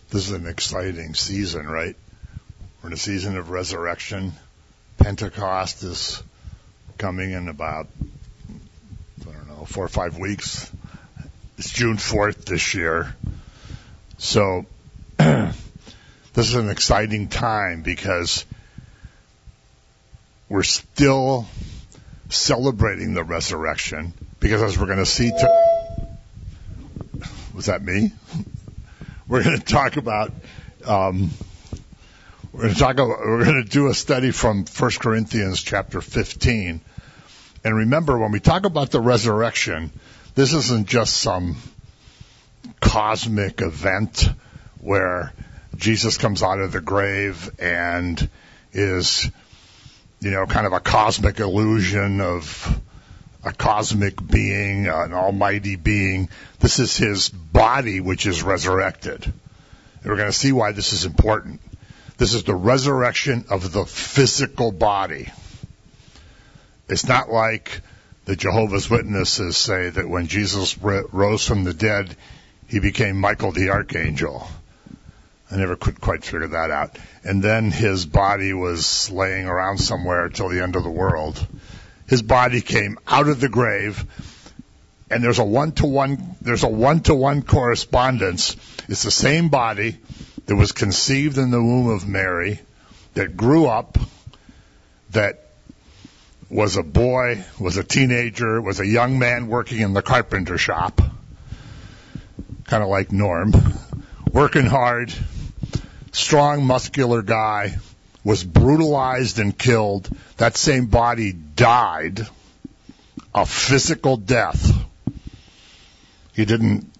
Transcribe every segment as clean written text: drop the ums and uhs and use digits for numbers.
This is an exciting season, right? We're in a season of resurrection. Pentecost is coming in about, 4 or 5 weeks. It's June 4th this year. So this is an exciting time because we're still celebrating the resurrection. Because as we're going to see, was that me? We're going to talk about, we're going to do a study from 1 Corinthians chapter 15. And remember, when we talk about the resurrection, this isn't just some cosmic event where Jesus comes out of the grave and is, kind of a cosmic illusion of a cosmic being, an almighty being. This is his body which is resurrected. And we're going to see why this is important. This is the resurrection of the physical body. It's not like the Jehovah's Witnesses say that when Jesus rose from the dead, he became Michael the Archangel. I never could quite figure that out. And then his body was laying around somewhere till the end of the world. His body came out of the grave, and there's a one-to-one correspondence. It's the same body that was conceived in the womb of Mary, that grew up, that was a boy, was a teenager, was a young man working in the carpenter shop, kind of like Norm, working hard, strong, muscular guy, was brutalized and killed. That same body died a physical death. He didn't,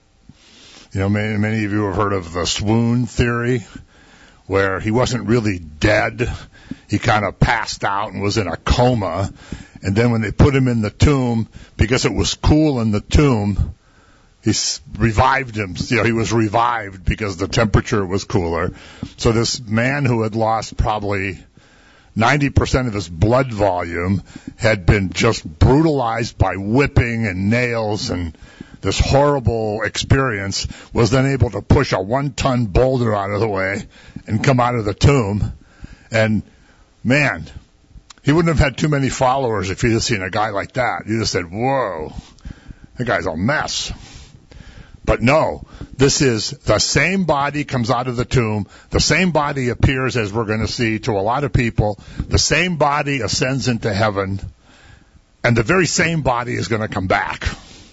many of you have heard of the swoon theory, where he wasn't really dead. He kind of passed out and was in a coma. And then when they put him in the tomb, because it was cool in the tomb, he revived him. He was revived because the temperature was cooler. So this man who had lost probably 90% of his blood volume had been just brutalized by whipping and nails and this horrible experience, was then able to push a 1-ton boulder out of the way and come out of the tomb. And man, he wouldn't have had too many followers if he'd have seen a guy like that. You'd have said, whoa, that guy's a mess. But no, this is the same body comes out of the tomb. The same body appears, as we're going to see, to a lot of people. The same body ascends into heaven. And the very same body is going to come back.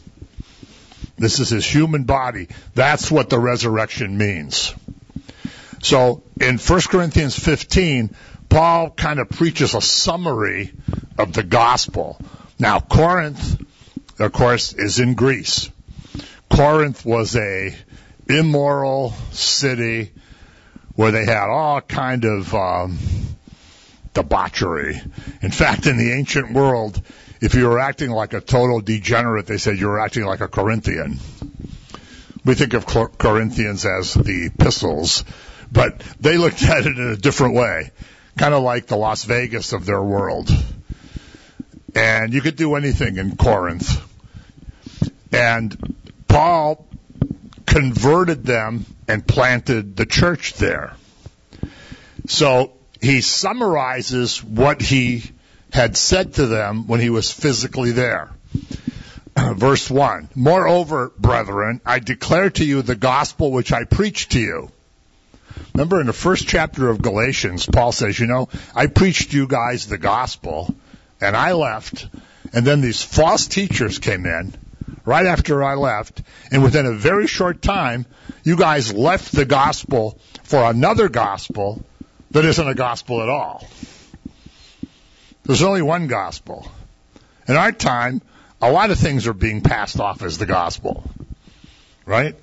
This is his human body. That's what the resurrection means. So in 1 Corinthians 15, Paul kind of preaches a summary of the gospel. Now, Corinth, of course, is in Greece. Corinth was a immoral city where they had all kind of debauchery. In fact, in the ancient world, if you were acting like a total degenerate, they said you were acting like a Corinthian. We think of Corinthians as the epistles, but they looked at it in a different way, kind of like the Las Vegas of their world. And you could do anything in Corinth. And Paul converted them and planted the church there. So he summarizes what he had said to them when he was physically there. Verse 1, moreover, brethren, I declare to you the gospel which I preached to you. Remember in the first chapter of Galatians, Paul says, I preached you guys the gospel, and I left, and then these false teachers came in right after I left, and within a very short time, you guys left the gospel for another gospel that isn't a gospel at all. There's only one gospel. In our time, a lot of things are being passed off as the gospel, right?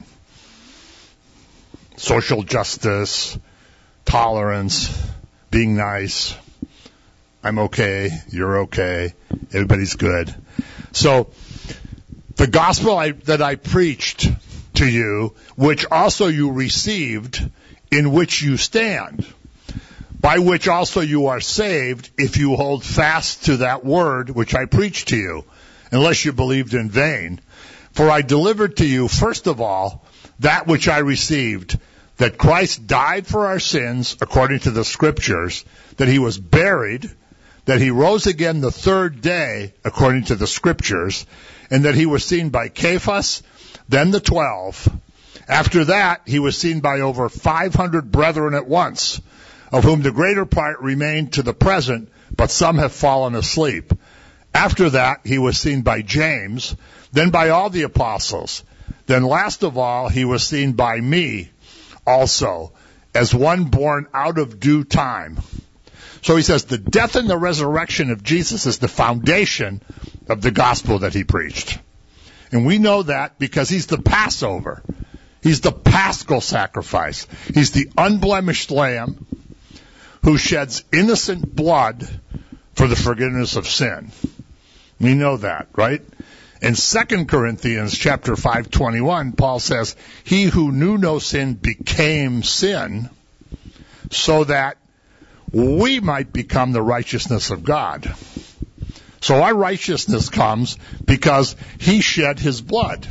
Social justice, tolerance, being nice. I'm okay, you're okay, everybody's good. So, the gospel that I preached to you, which also you received, in which you stand, by which also you are saved, if you hold fast to that word which I preached to you, unless you believed in vain. For I delivered to you, first of all, that which I received, that Christ died for our sins according to the Scriptures, that he was buried, that he rose again the third day according to the Scriptures, and that he was seen by Cephas, then the 12. After that, he was seen by over 500 brethren at once, of whom the greater part remain to the present, but some have fallen asleep. After that, he was seen by James, then by all the apostles. Then last of all, he was seen by me also, as one born out of due time. So he says the death and the resurrection of Jesus is the foundation of the gospel that he preached. And we know that because he's the Passover. He's the paschal sacrifice. He's the unblemished lamb who sheds innocent blood for the forgiveness of sin. We know that, right? In 2 Corinthians chapter 5:21, Paul says, he who knew no sin became sin so that we might become the righteousness of God. So our righteousness comes because he shed his blood.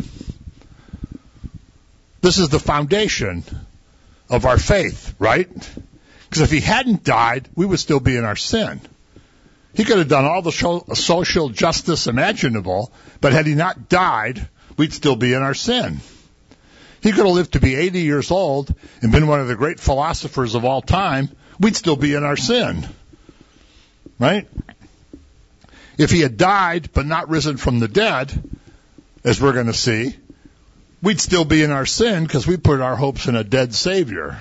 This is the foundation of our faith, right? Because if he hadn't died, we would still be in our sin. He could have done all the social justice imaginable, but had he not died, we'd still be in our sin. He could have lived to be 80 years old and been one of the great philosophers of all time, we'd still be in our sin. Right? If he had died but not risen from the dead, as we're going to see, we'd still be in our sin because we put our hopes in a dead Savior.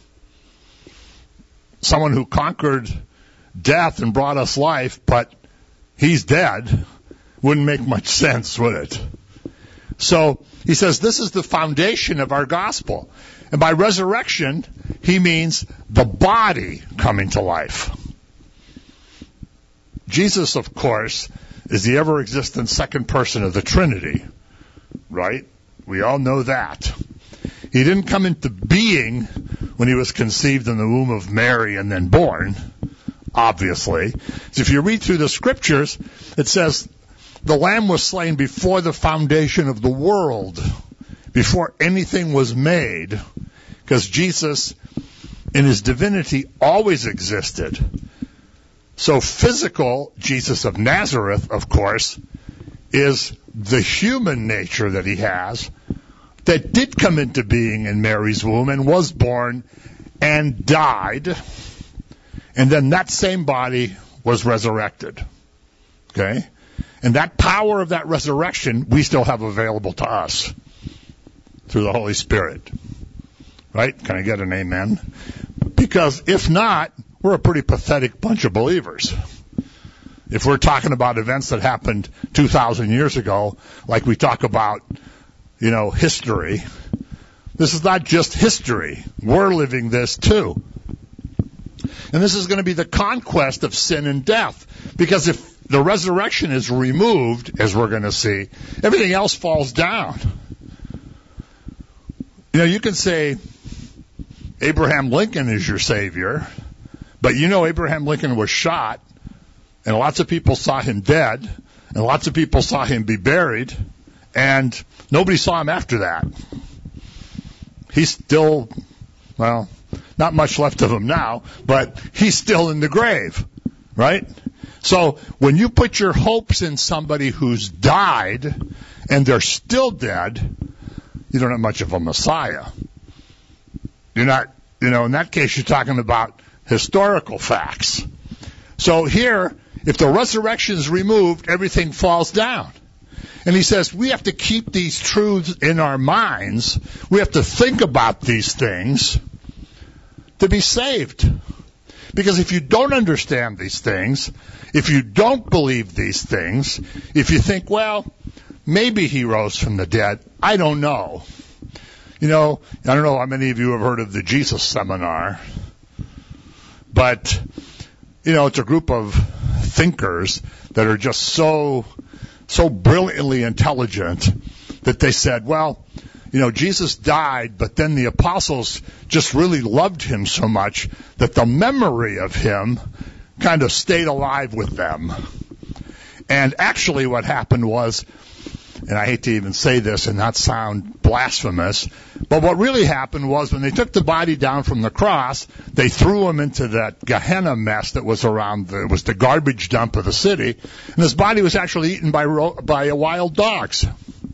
Someone who conquered death and brought us life, but he's dead, wouldn't make much sense, would it? So he says this is the foundation of our gospel. And by resurrection, he means the body coming to life. Jesus, of course, is the ever-existent second person of the Trinity, right? We all know that. He didn't come into being when he was conceived in the womb of Mary and then born, obviously. So if you read through the Scriptures, it says the Lamb was slain before the foundation of the world, before anything was made, because Jesus, in his divinity, always existed. So physical Jesus of Nazareth, of course, is the human nature that he has that did come into being in Mary's womb and was born and died. And then that same body was resurrected. Okay? And that power of that resurrection we still have available to us through the Holy Spirit. Right? Can I get an amen? Because if not, we're a pretty pathetic bunch of believers. If we're talking about events that happened 2,000 years ago, like we talk about, history, this is not just history. We're living this too. And this is going to be the conquest of sin and death. Because if the resurrection is removed, as we're going to see, everything else falls down. You can say Abraham Lincoln is your savior, but Abraham Lincoln was shot, and lots of people saw him dead, and lots of people saw him be buried, and nobody saw him after that. He's still, not much left of him now, but he's still in the grave, right? So when you put your hopes in somebody who's died and they're still dead, you don't have much of a Messiah. You're not, in that case, you're talking about historical facts. So here, if the resurrection is removed, everything falls down. And he says we have to keep these truths in our minds. We have to think about these things to be saved. Because if you don't understand these things, if you don't believe these things, if you think, maybe he rose from the dead, I don't know. I don't know how many of you have heard of the Jesus Seminar, but, it's a group of thinkers that are just so brilliantly intelligent that they said, Jesus died, but then the apostles just really loved him so much that the memory of him kind of stayed alive with them. And actually what happened was and I hate to even say this and not sound blasphemous, but what really happened was when they took the body down from the cross, they threw him into that Gehenna mess that was around, it was the garbage dump of the city, and his body was actually eaten by wild dogs.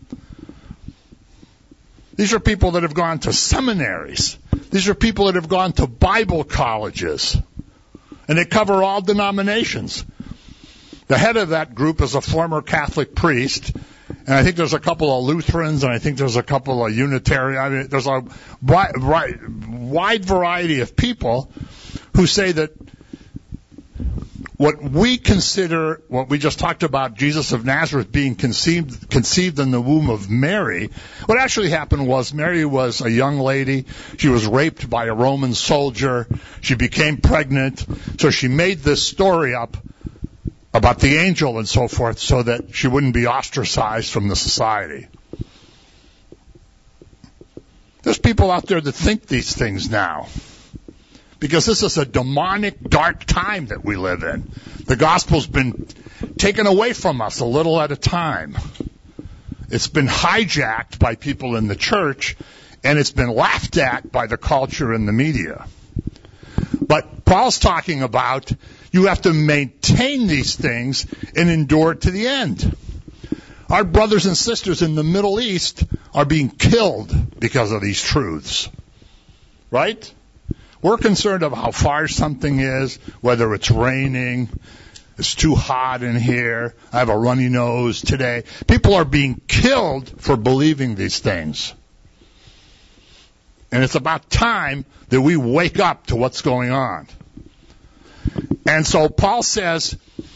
These are people that have gone to seminaries. These are people that have gone to Bible colleges, and they cover all denominations. The head of that group is a former Catholic priest, and I think there's a couple of Lutherans, and I think there's a couple of Unitarian. I mean, there's a wide variety of people who say that what we consider, what we just talked about, Jesus of Nazareth being conceived in the womb of Mary, what actually happened was Mary was a young lady. She was raped by a Roman soldier. She became pregnant, so she made this story up about the angel and so forth so that she wouldn't be ostracized from the society. There's people out there that think these things now, because this is a demonic, dark time that we live in. The gospel's been taken away from us a little at a time. It's been hijacked by people in the church, and it's been laughed at by the culture and the media. But Paul's talking about you have to maintain these things and endure to the end. Our brothers and sisters in the Middle East are being killed because of these truths. Right? We're concerned about how far something is, whether it's raining, it's too hot in here, I have a runny nose today. People are being killed for believing these things. And it's about time that we wake up to what's going on. And so Paul says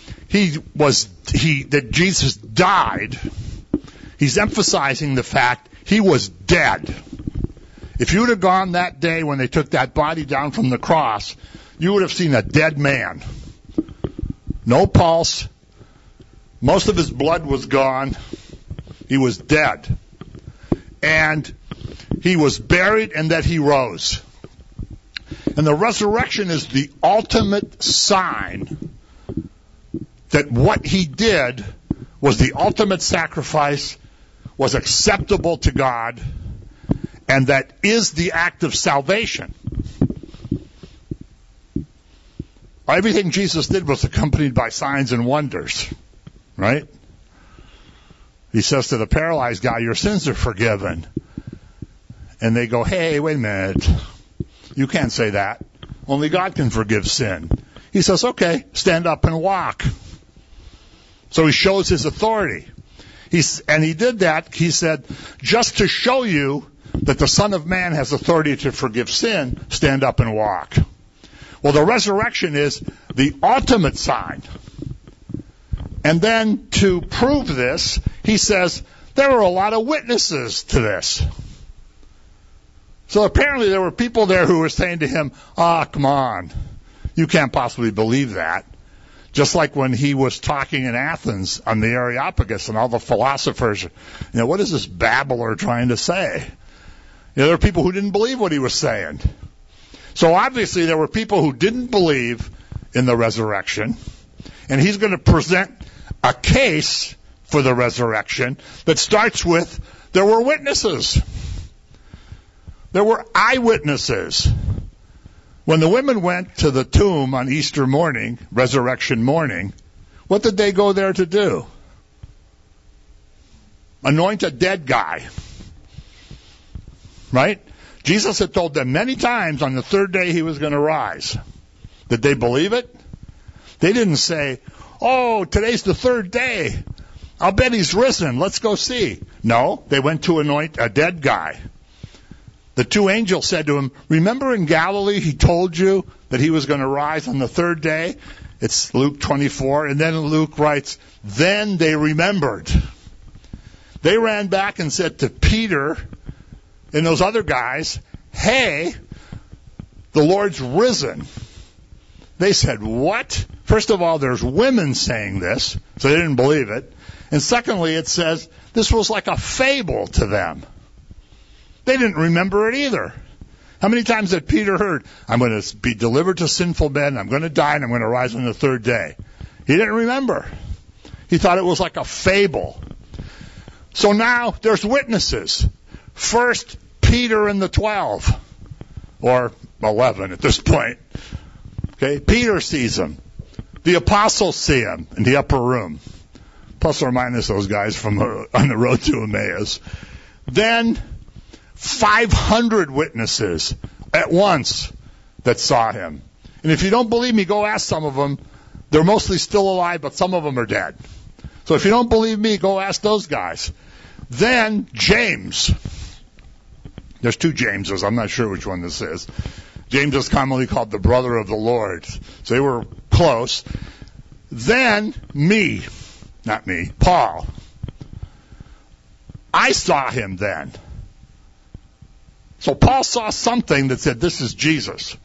that Jesus died. He's emphasizing the fact he was dead. If you would have gone that day when they took that body down from the cross, you would have seen a dead man. No pulse. Most of his blood was gone. He was dead. And he was buried, and that he rose. And the resurrection is the ultimate sign that what he did was the ultimate sacrifice, was acceptable to God, and that is the act of salvation. Everything Jesus did was accompanied by signs and wonders, right? He says to the paralyzed guy, your sins are forgiven. And they go, hey, wait a minute. You can't say that. Only God can forgive sin. He says, okay, stand up and walk. So he shows his authority. And he did that, he said, just to show you that the Son of Man has authority to forgive sin, stand up and walk. Well, the resurrection is the ultimate sign. And then to prove this, he says, there were a lot of witnesses to this. So apparently there were people there who were saying to him, come on, you can't possibly believe that. Just like when he was talking in Athens on the Areopagus and all the philosophers, what is this babbler trying to say? There were people who didn't believe what he was saying. So obviously there were people who didn't believe in the resurrection, and he's going to present a case for the resurrection that starts with, there were witnesses. There were eyewitnesses. When the women went to the tomb on Easter morning, resurrection morning, what did they go there to do? Anoint a dead guy. Right? Jesus had told them many times on the third day he was going to rise. Did they believe it? They didn't say, oh, today's the third day. I'll bet he's risen. Let's go see. No, they went to anoint a dead guy. The two angels said to him, remember in Galilee he told you that he was going to rise on the third day? It's Luke 24. And then Luke writes, then they remembered. They ran back and said to Peter and those other guys, hey, the Lord's risen. They said, what? First of all, there's women saying this, so they didn't believe it. And secondly, it says this was like a fable to them. They didn't remember it either. How many times had Peter heard, I'm going to be delivered to sinful men, I'm going to die, and I'm going to rise on the third day? He didn't remember. He thought it was like a fable. So now there's witnesses. First, Peter and the 12, or 11 at this point. Okay, Peter sees him. The apostles see him in the upper room. Plus or minus those guys from on the road to Emmaus. Then 500 witnesses at once that saw him. And if you don't believe me, go ask some of them. They're mostly still alive, but some of them are dead. So if you don't believe me, go ask those guys. Then James. There's two Jameses. I'm not sure which one this is. James is commonly called the brother of the Lord. So they were close. Then me. Not me. Paul. I saw him then. So Paul saw something that said, this is Jesus.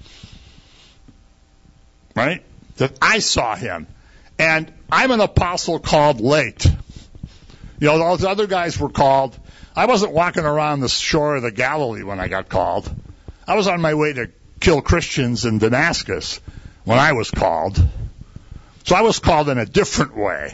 Right? That I saw him. And I'm an apostle called late. You know, those other guys were called. I wasn't walking around the shore of the Galilee when I got called. I was on my way to kill Christians in Damascus when I was called. So I was called in a different way.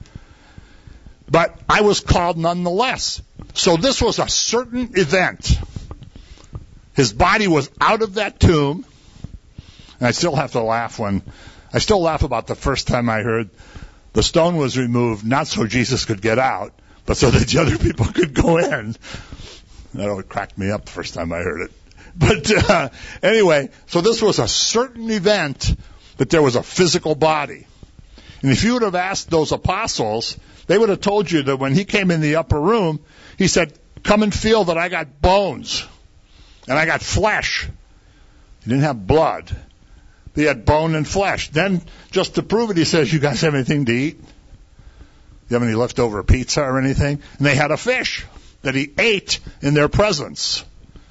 But I was called nonetheless. So this was a certain event. His body was out of that tomb. And I still have to laugh I still laugh about the first time I heard the stone was removed, not so Jesus could get out, but so that the other people could go in. That always cracked me up the first time I heard it. But anyway, so this was a certain event that there was a physical body. And if you would have asked those apostles, they would have told you that when he came in the upper room, he said, come and feel that I got bones and I got flesh. He didn't have blood. He had bone and flesh. Then, just to prove it, he says, you guys have anything to eat? You have any leftover pizza or anything? And they had a fish that he ate in their presence.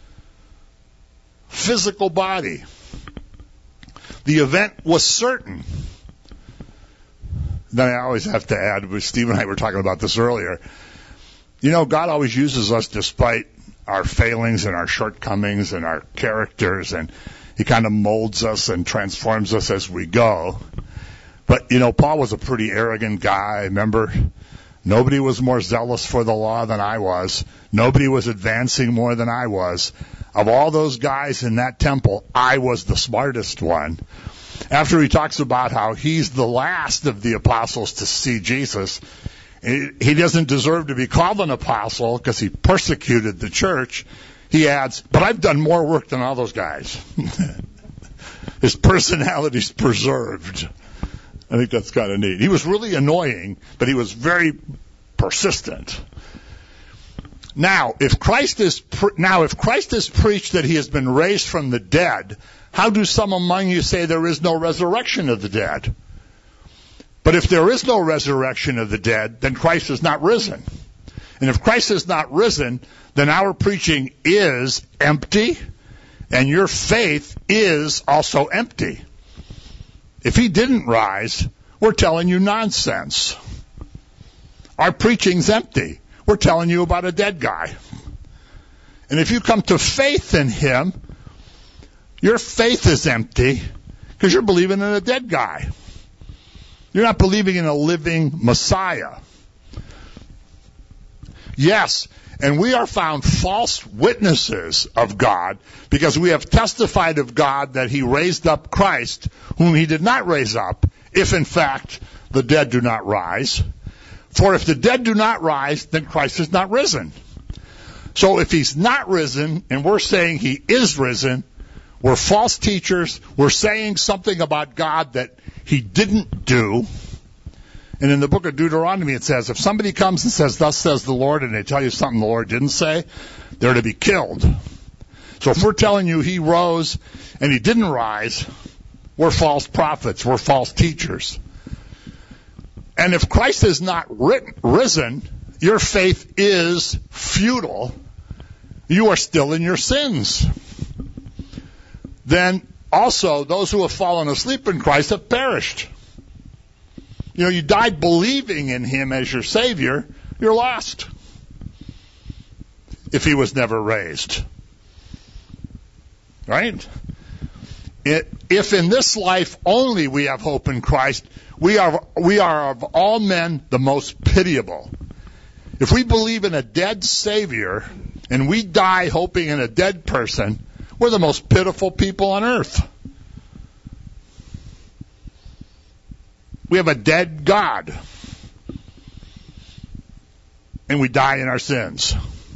Physical body. The event was certain. Then I always have to add, Steve and I were talking about this earlier, you know, God always uses us despite our failings and our shortcomings and our characters, and he kind of molds us and transforms us as we go. But, you know, Paul was a pretty arrogant guy, remember? Nobody was more zealous for the law than I was. Nobody was advancing more than I was. Of all those guys in that temple, I was the smartest one. After he talks about how he's the last of the apostles to see Jesus, he doesn't deserve to be called an apostle because he persecuted the church. He adds, but I've done more work than all those guys. His personality's preserved. I think that's kind of neat. He was really annoying, but he was very persistent. Now, if Christ is preached that he has been raised from the dead, how do some among you say there is no resurrection of the dead? But if there is no resurrection of the dead, then Christ is not risen. And if Christ is not risen, then our preaching is empty, and your faith is also empty. If he didn't rise, we're telling you nonsense. Our preaching's empty. We're telling you about a dead guy. And if you come to faith in him, your faith is empty because you're believing in a dead guy. You're not believing in a living Messiah. Yes, and we are found false witnesses of God because we have testified of God that he raised up Christ, whom he did not raise up, if in fact the dead do not rise. For if the dead do not rise, then Christ is not risen. So if he's not risen, and we're saying he is risen, we're false teachers, we're saying something about God that he didn't do. And in the book of Deuteronomy it says, if somebody comes and says, thus says the Lord, and they tell you something the Lord didn't say, they're to be killed. So if we're telling you he rose and he didn't rise, we're false prophets, we're false teachers. And if Christ is not risen, your faith is futile. You are still in your sins. Then also those who have fallen asleep in Christ have perished. You know, you died believing in him as your Savior, you're lost. If he was never raised. Right? If in this life only we have hope in Christ, we are of all men the most pitiable. If we believe in a dead Savior and we die hoping in a dead person, we're the most pitiful people on earth. We have a dead God. And we die in our sins.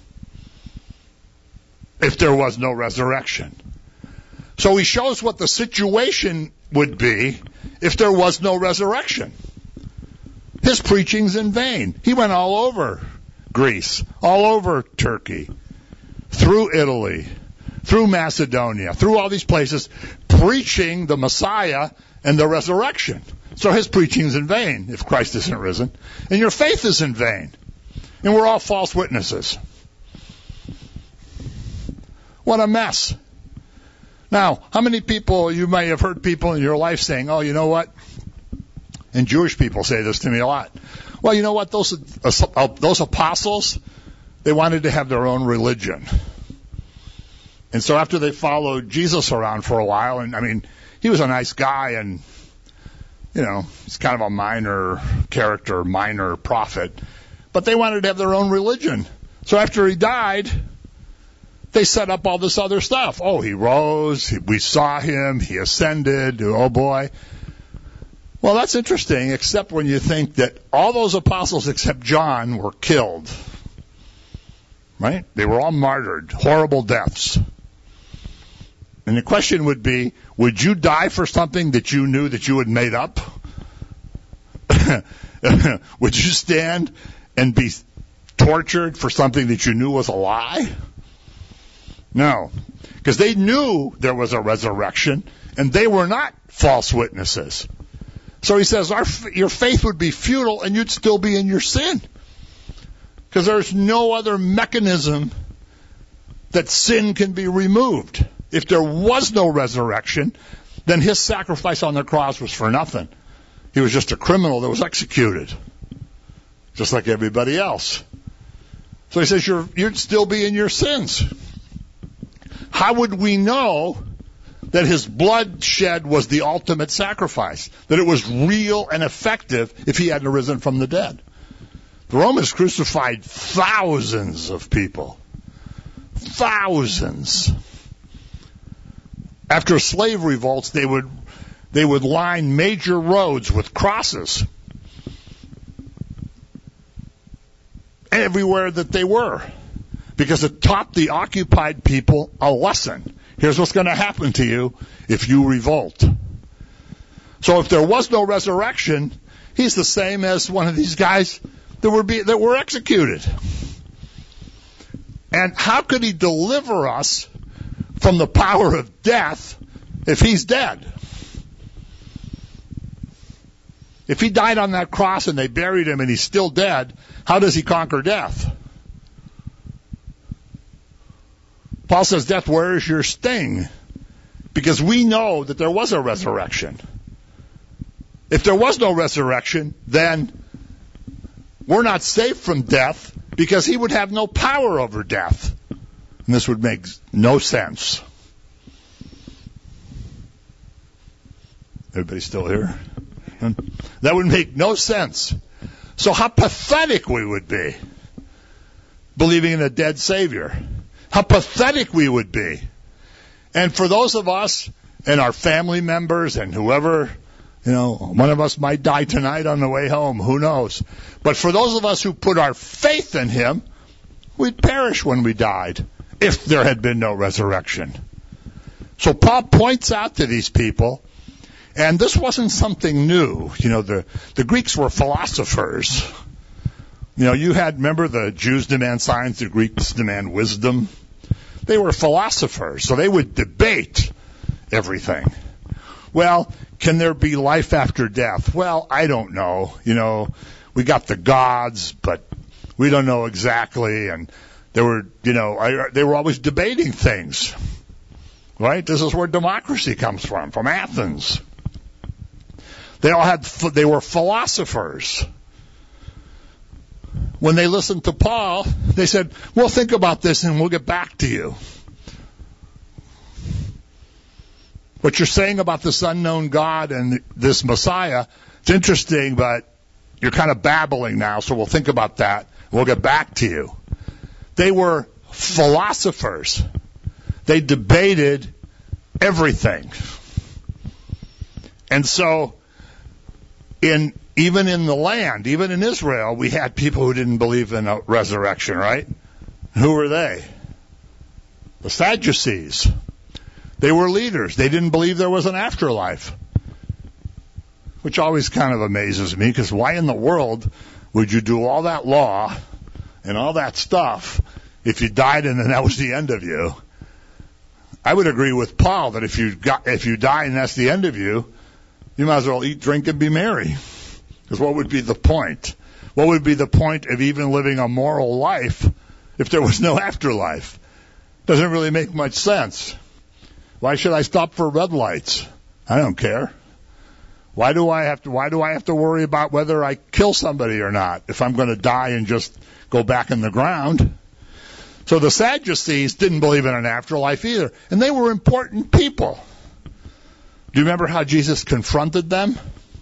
If there was no resurrection. So he shows what the situation would be if there was no resurrection. His preaching's in vain. He went all over Greece, all over Turkey, through Italy, through Macedonia, through all these places, preaching the Messiah and the resurrection. So his preaching's in vain if Christ isn't risen. And your faith is in vain. And we're all false witnesses. What a mess. Now, how many people, you may have heard people in your life saying, oh, you know what? And Jewish people say this to me a lot. Well, you know what? Those apostles, they wanted to have their own religion. And so after they followed Jesus around for a while, and I mean, he was a nice guy and, you know, he's kind of a minor character, minor prophet, but they wanted to have their own religion. So after he died, they set up all this other stuff. Oh, he rose, we saw him, he ascended, oh boy. Well, that's interesting, except when you think that all those apostles except John were killed. Right? They were all martyred, horrible deaths. And the question would be, would you die for something that you knew that you had made up? Would you stand and be tortured for something that you knew was a lie? No. Because they knew there was a resurrection, and they were not false witnesses. So he says, your faith would be futile and you'd still be in your sin. Because there's no other mechanism that sin can be removed. If there was no resurrection, then his sacrifice on the cross was for nothing. He was just a criminal that was executed. Just like everybody else. So he says, you'd still be in your sins. How would we know that his blood shed was the ultimate sacrifice, that it was real and effective if he hadn't risen from the dead? The Romans crucified thousands of people. Thousands. After slave revolts, they would line major roads with crosses everywhere that they were, because it taught the occupied people a lesson. Here's what's going to happen to you if you revolt. So if there was no resurrection, he's the same as one of these guys that were executed. And how could he deliver us from the power of death if he's dead? If he died on that cross and they buried him and he's still dead, how does he conquer death? Paul says, death, where is your sting? Because we know that there was a resurrection. If there was no resurrection, then we're not safe from death because he would have no power over death. And this would make no sense. Everybody still here? That would make no sense. So how pathetic we would be believing in a dead Savior. How pathetic we would be. And for those of us and our family members and whoever, one of us might die tonight on the way home, who knows. But for those of us who put our faith in him, we'd perish when we died if there had been no resurrection. So Paul points out to these people, and this wasn't something new. The Greeks were philosophers. Remember the Jews demand signs, the Greeks demand wisdom. They were philosophers, so they would debate everything. Well, can there be life after death? Well, I don't know. We got the gods, but we don't know exactly. And they were always debating things. Right? This is where democracy comes from Athens. They were philosophers. When they listened to Paul, they said, we'll think about this and we'll get back to you. What you're saying about this unknown God and this Messiah, it's interesting, but you're kind of babbling now, so we'll think about that. We'll get back to you. They were philosophers. They debated everything. And so, even in the land, even in Israel, we had people who didn't believe in a resurrection, right? Who were they? The Sadducees. They were leaders. They didn't believe there was an afterlife. Which always kind of amazes me, because why in the world would you do all that law and all that stuff if you died and then that was the end of you? I would agree with Paul that if you die and that's the end of you, you might as well eat, drink, and be merry. Because what would be the point? What would be the point of even living a moral life if there was no afterlife? Doesn't really make much sense. Why should I stop for red lights? I don't care. Why do I have to worry about whether I kill somebody or not if I'm going to die and just go back in the ground? So the Sadducees didn't believe in an afterlife either, and they were important people. Do you remember how Jesus confronted them?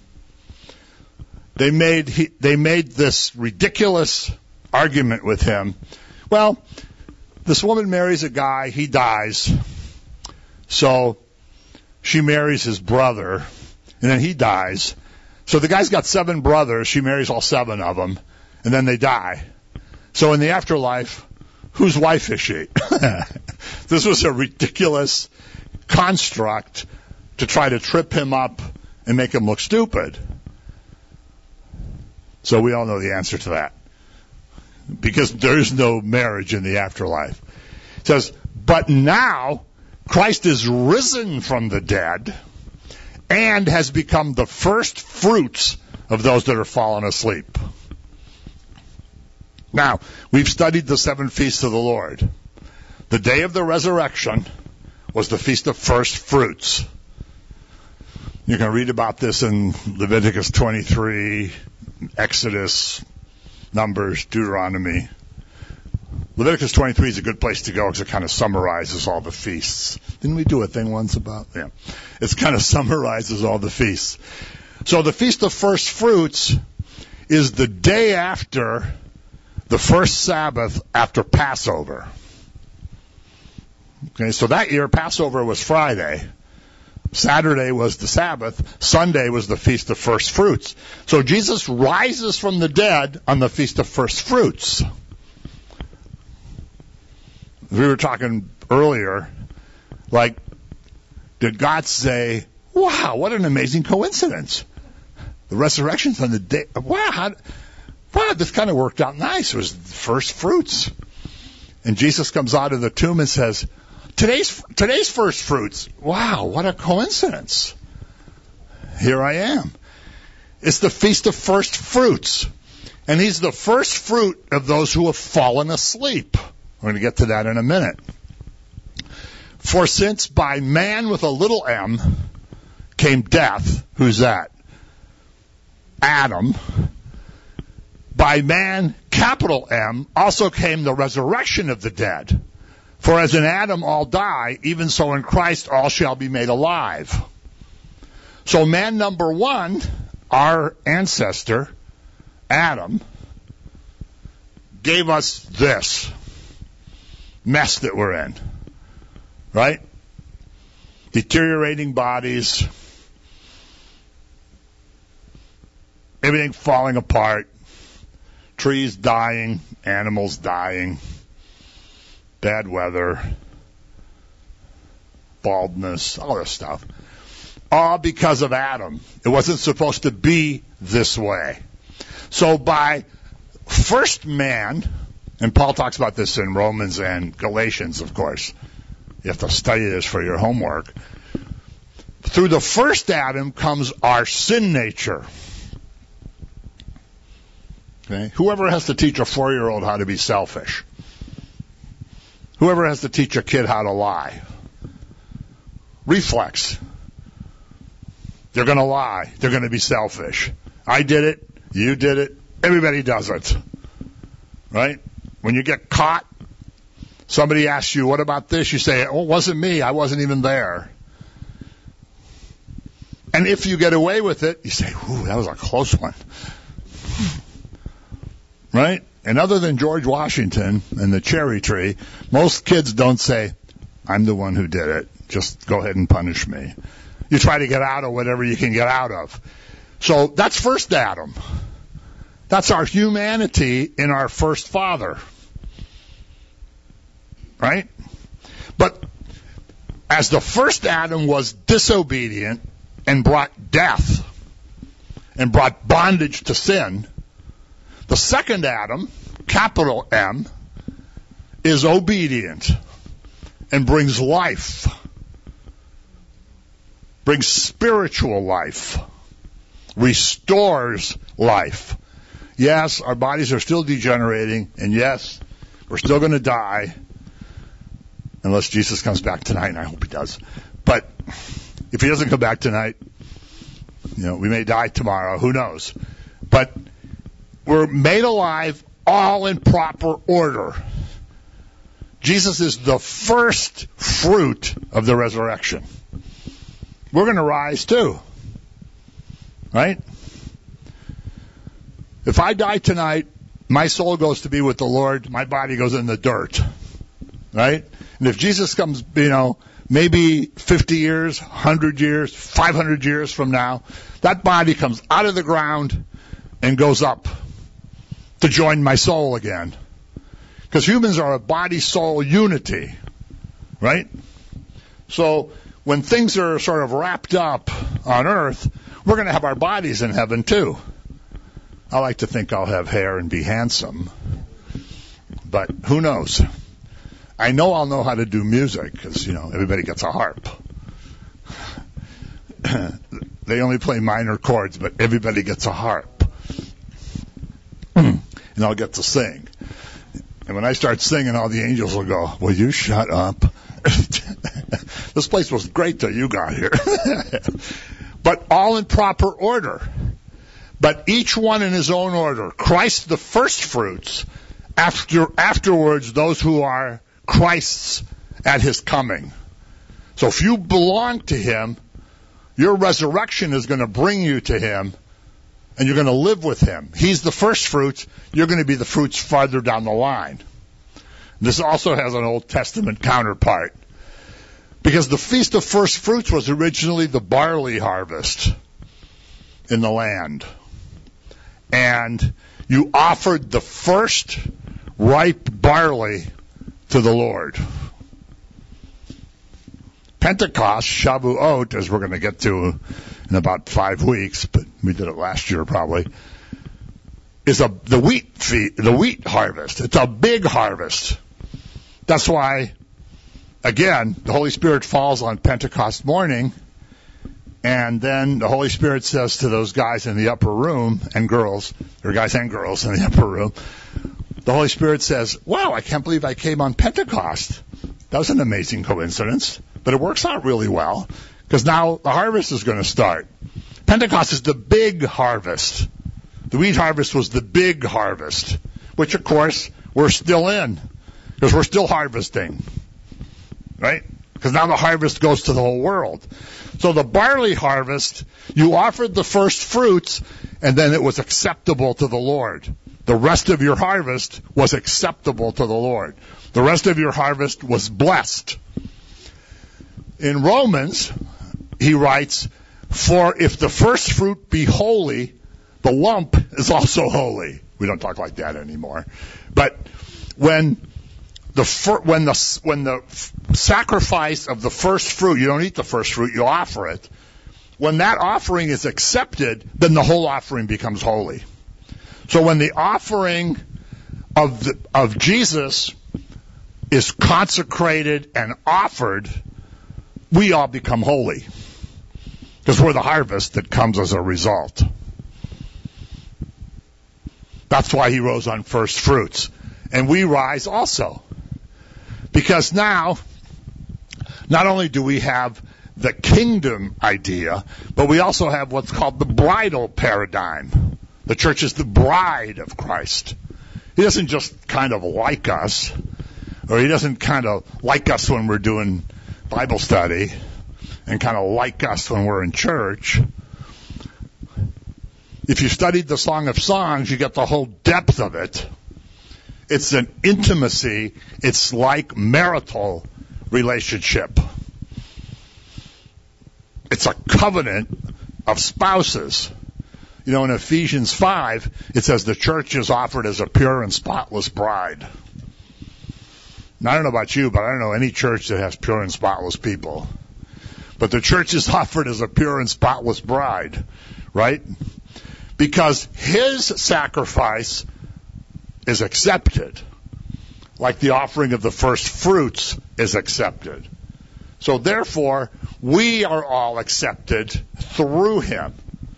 They made this ridiculous argument with him. Well, this woman marries a guy, he dies, so she marries his brother, and then he dies. So the guy's got 7 brothers, she marries all 7 of them, and then they die. So in the afterlife, whose wife is she? This was a ridiculous construct to try to trip him up and make him look stupid. So we all know the answer to that. Because there's no marriage in the afterlife. It says, but now Christ is risen from the dead and has become the first fruits of those that are fallen asleep. Now, we've studied the 7 feasts of the Lord. The day of the resurrection was the Feast of First Fruits. You can read about this in Leviticus 23, Exodus, Numbers, Deuteronomy. Leviticus 23 is a good place to go because it kind of summarizes all the feasts. Didn't we do a thing once about? Yeah. It kind of summarizes all the feasts. So the Feast of First Fruits is the day after the first Sabbath after Passover. Okay, so that year Passover was Friday. Saturday was the Sabbath. Sunday was the Feast of First Fruits. So Jesus rises from the dead on the Feast of First Fruits. We were talking earlier, like, did God say, wow, what an amazing coincidence. The resurrection's on the day. Wow, this kind of worked out nice. It was the first fruits. And Jesus comes out of the tomb and says, Today's first fruits. Wow, what a coincidence. Here I am. It's the Feast of First Fruits. And he's the first fruit of those who have fallen asleep. We're going to get to that in a minute. For since by man with a little m came death, who's that? Adam. By man, capital M, also came the resurrection of the dead. For as in Adam all die, even so in Christ all shall be made alive. So man number 1, our ancestor, Adam, gave us this mess that we're in. Right? Deteriorating bodies, everything falling apart, trees dying, animals dying, bad weather, baldness, all this stuff. All because of Adam. It wasn't supposed to be this way. So by first man, and Paul talks about this in Romans and Galatians, of course. You have to study this for your homework. Through the first Adam comes our sin nature. Okay? Whoever has to teach a 4-year-old how to be selfish? Whoever has to teach a kid how to lie? Reflex. They're going to lie. They're going to be selfish. I did it. You did it. Everybody does it. Right? When you get caught, somebody asks you, what about this? You say, oh, it wasn't me. I wasn't even there. And if you get away with it, you say, ooh, that was a close one. Right? And other than George Washington and the cherry tree, most kids don't say, I'm the one who did it. Just go ahead and punish me. You try to get out of whatever you can get out of. So that's first Adam. That's our humanity in our first father. Right? But as the first Adam was disobedient and brought death and brought bondage to sin, the second Adam, capital M, is obedient and brings life, brings spiritual life, restores life. Yes, our bodies are still degenerating, and yes, we're still going to die unless Jesus comes back tonight, and I hope he does. But if he doesn't come back tonight, we may die tomorrow. Who knows? But we're made alive all in proper order. Jesus is the first fruit of the resurrection. We're going to rise too. Right? If I die tonight, my soul goes to be with the Lord, my body goes in the dirt. Right? And if Jesus comes, maybe 50 years, 100 years, 500 years from now, that body comes out of the ground and goes up to join my soul again. Because humans are a body-soul unity, right? So when things are sort of wrapped up on earth, we're going to have our bodies in heaven too. I like to think I'll have hair and be handsome, but who knows? I know I'll know how to do music because, everybody gets a harp. They only play minor chords, but everybody gets a harp. And I'll get to sing. And when I start singing, all the angels will go, will you shut up? This place was great till you got here. But all in proper order. But each one in his own order. Christ the first fruits. Afterwards, those who are Christ's at his coming. So if you belong to him, your resurrection is going to bring you to him, and you're going to live with him. He's the first fruits. You're going to be the fruits farther down the line. This also has an Old Testament counterpart, because the Feast of First Fruits was originally the barley harvest in the land. And you offered the first ripe barley to the Lord. Pentecost, Shavuot, as we're going to get to in about 5 weeks, but we did it last year probably, is the wheat harvest. It's a big harvest. That's why, again, the Holy Spirit falls on Pentecost morning, and then the Holy Spirit says to those guys in the upper room, and girls, there are guys and girls in the upper room, the Holy Spirit says, wow, I can't believe I came on Pentecost. That was an amazing coincidence. But it works out really well, because now the harvest is going to start. Pentecost is the big harvest. The wheat harvest was the big harvest, which, of course, we're still in, because we're still harvesting, right? Because now the harvest goes to the whole world. So the barley harvest, you offered the first fruits, and then it was acceptable to the Lord. The rest of your harvest was acceptable to the Lord. The rest of your harvest was blessed. In Romans, he writes, for if the first fruit be holy, the lump is also holy. We don't talk like that anymore. But when the sacrifice of the first fruit, you don't eat the first fruit, you offer it. When that offering is accepted, then the whole offering becomes holy. So when the offering of Jesus is consecrated and offered, we all become holy, because we're the harvest that comes as a result. That's why he rose on first fruits. And we rise also. Because now, not only do we have the kingdom idea, but we also have what's called the bridal paradigm. The church is the bride of Christ. He doesn't just kind of like us, or he doesn't kind of like us when we're doing Bible study and kind of like us when we're in church. If you studied the Song of Songs, you get the whole depth of it. It's an intimacy. It's like marital relationship. It's a covenant of spouses. You know, in Ephesians 5, it says the church is offered as a pure and spotless bride. Now, I don't know about you, but I don't know any church that has pure and spotless people. But the church is offered as a pure and spotless bride, right? Because his sacrifice is accepted, like the offering of the first fruits is accepted. So therefore, we are all accepted through him.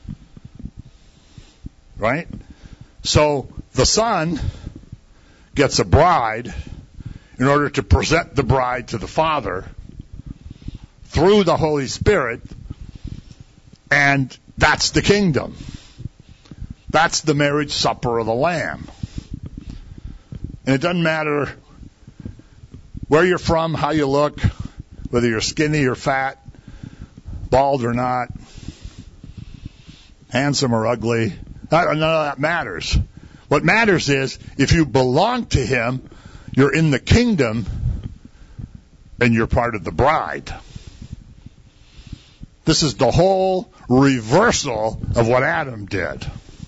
Right? So the Son gets a bride in order to present the bride to the Father through the Holy Spirit, and that's the kingdom. That's the marriage supper of the Lamb. And it doesn't matter where you're from, how you look, whether you're skinny or fat, bald or not, handsome or ugly. None of that matters. What matters is if you belong to him, you're in the kingdom and you're part of the bride. This is the whole reversal of what Adam did.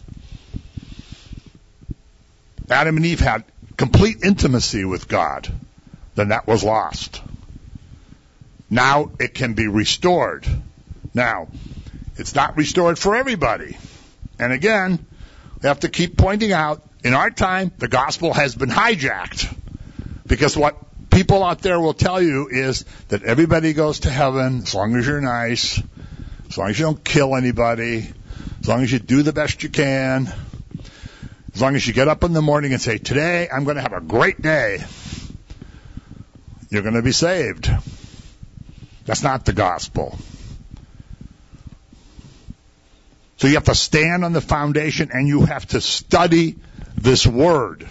Adam and Eve had complete intimacy with God. Then that was lost. Now it can be restored. Now, it's not restored for everybody. And again, we have to keep pointing out, in our time, the gospel has been hijacked. Because what people out there will tell you is that everybody goes to heaven as long as you're nice, as long as you don't kill anybody, as long as you do the best you can, as long as you get up in the morning and say, today I'm going to have a great day, you're going to be saved. That's not the gospel. So you have to stand on the foundation and you have to study this word.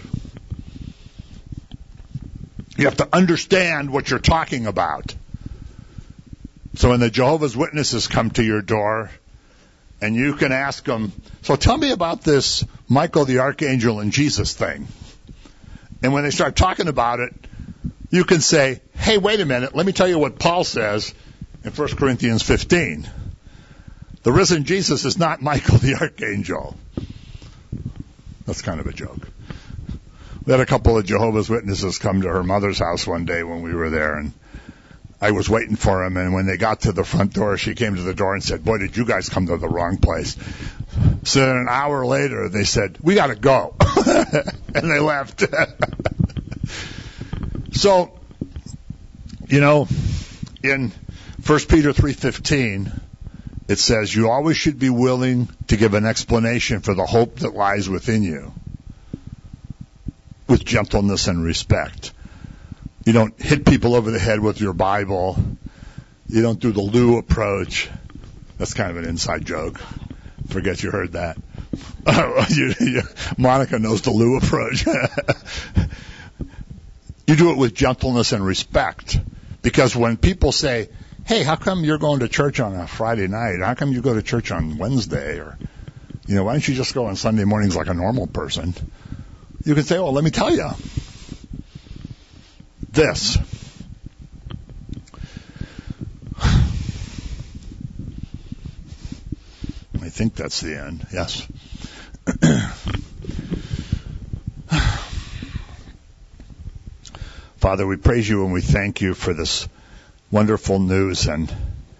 You have to understand what you're talking about. So when the Jehovah's Witnesses come to your door and you can ask them, so tell me about this Michael the Archangel and Jesus thing. And when they start talking about it, you can say, hey, wait a minute, let me tell you what Paul says in 1 Corinthians 15. The risen Jesus is not Michael the Archangel. That's kind of a joke. We had a couple of Jehovah's Witnesses come to her mother's house one day when we were there, and I was waiting for them, and when they got to the front door, she came to the door and said, boy, did you guys come to the wrong place. So then an hour later, they said, we got to go. And they left. So, you know, in 1 Peter 3:15, it says, you always should be willing to give an explanation for the hope that lies within you, with gentleness and respect. You don't hit people over the head with your Bible. You don't do the Lou approach. That's kind of an inside joke. Forget you heard that. Monica knows the Lou approach. You do it with gentleness and respect. Because when people say, hey, how come you're going to church on a Friday night? How come you go to church on Wednesday? Or, you know, why don't you just go on Sunday mornings like a normal person? You can say, well, let me tell you. This. I think that's the end. Yes. Father, we praise you and we thank you for this wonderful news, and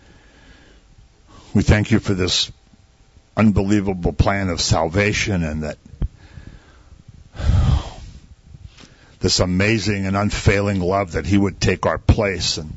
we thank you for this unbelievable plan of salvation, and that this amazing and unfailing love that he would take our place, and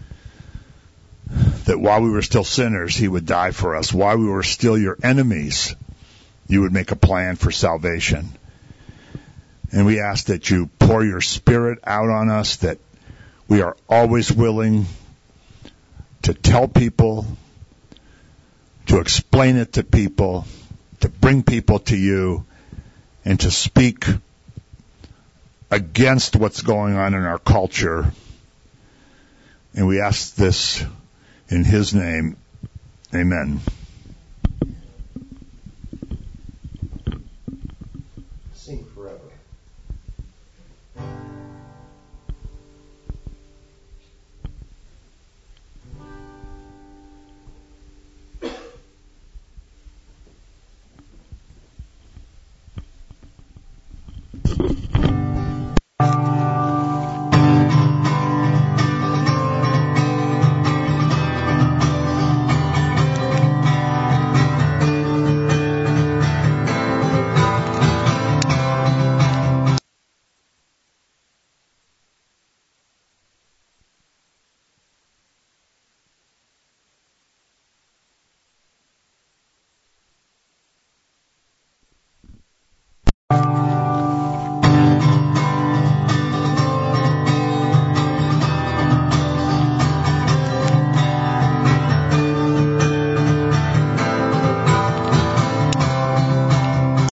that while we were still sinners, he would die for us. While we were still your enemies, you would make a plan for salvation. And we ask that you pour your Spirit out on us, that we are always willing to tell people, to explain it to people, to bring people to you, and to speak against what's going on in our culture. And we ask this in his name. Amen.